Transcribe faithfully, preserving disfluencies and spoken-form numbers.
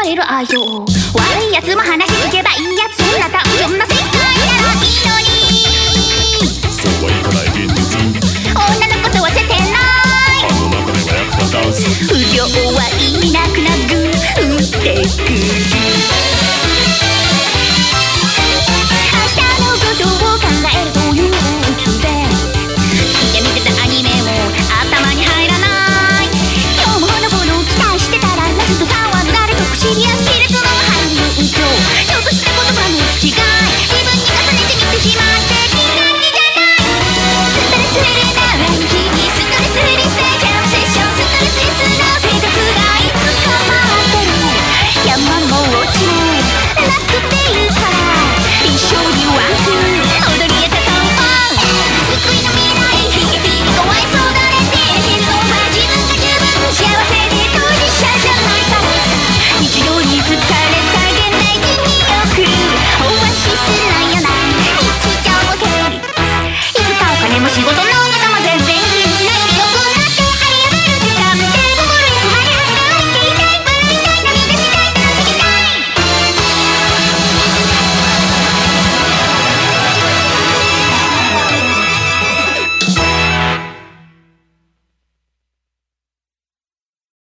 える愛情。悪いやつも話聞けばいいやつ、そんな単純な世界ならいいのに。 そうはいかない現実、 女のことは捨てない。 あの中では役立たず、 不良は意味なくなぐってくる。明日のことを考えると